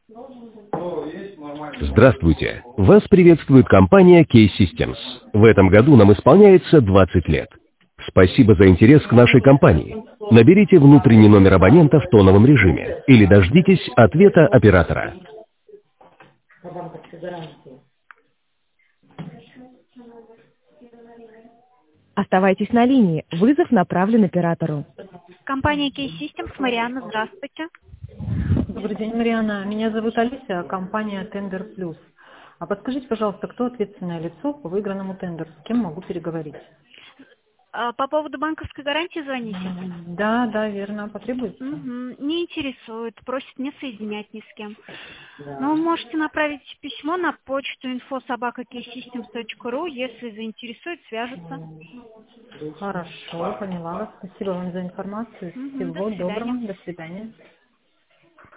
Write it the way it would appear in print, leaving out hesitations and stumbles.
Здравствуйте! Вас приветствует компания K-Systems. В этом году нам исполняется 20 лет. Спасибо за интерес к нашей компании. Наберите внутренний номер абонента в тоновом режиме или дождитесь ответа оператора. Оставайтесь на линии. Вызов направлен оператору. Компания K-Systems, Марианна, здравствуйте. Добрый день, Марианна. Меня зовут Алися, компания Тендер Плюс. А подскажите, пожалуйста, кто ответственное лицо по выигранному тендеру? С кем могу переговорить? По поводу банковской гарантии звоните? Да, верно. Потребуется? Не интересует, просит не соединять ни с кем. Но вы можете направить письмо на почту info@ksystems.ru, если заинтересует, свяжутся. Хорошо, поняла вас. Спасибо вам за информацию. Всего До свидания. доброго. До свидания.